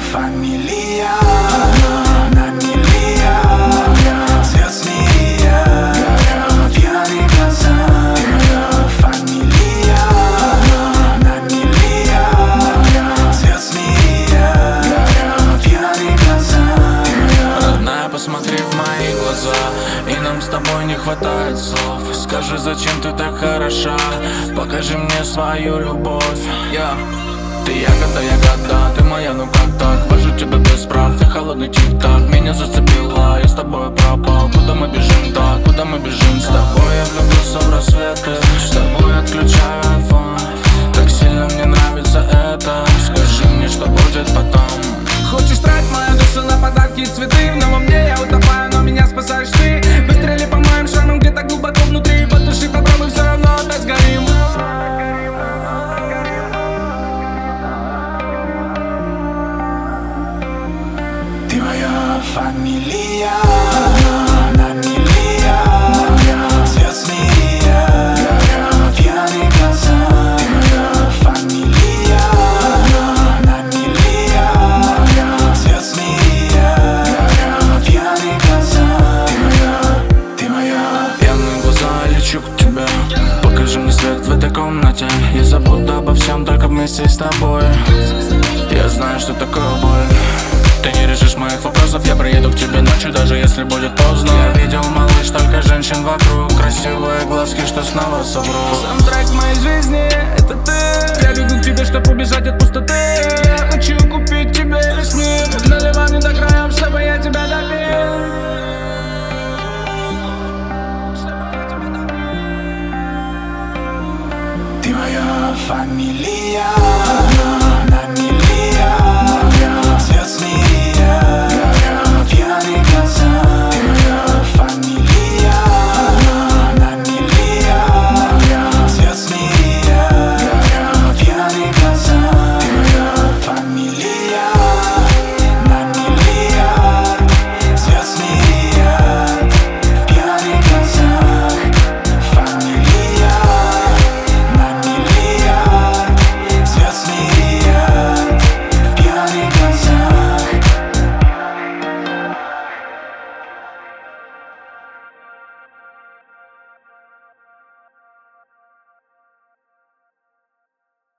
фамилия на миллия, свет смирия, пьяные глаза. Фамилия на миллия, свет смирия, пьяные глаза. Родная, посмотри в мои глаза, и нам с тобой не хватает слов. Скажи, зачем ты так хороша, покажи мне свою любовь. Ты ягода, ты моя, ну как так? Вожу тебя без прав, ты холодный тик-так. Меня зацепила, я с тобой пропал. Куда мы бежим так, куда мы бежим? С тобой я влюбился в рассветы, с тобой отключаю айфон. Так сильно мне нравится это, скажи мне, что будет потом. Хочешь тратить мою душу на подарки и цветы? В новом мне я утопаю, но меня спасаешь ты. Выстрели по моим шрамам где-то глубоко внутри. Потуши попробуй, все равно опять сгорим. Ты моя фамилия на миллия, свет смирия, пьяные глаза. Фамилия на миллия, свет смирия, пьяные глаза. Ты моя. Пьяные глаза, лечу к тебе. Покажи мне свет в этой комнате. Я забуду обо всем только вместе с тобой. Я знаю, что такое боль. Ты не решишь моих вопросов, я приеду к тебе ночью, даже если будет поздно. Я видел, малыш, только женщин вокруг. Красивые глазки, что снова соврут. Саундтрек моей жизни — это ты. Я бегу к тебе, чтоб убежать от пустоты.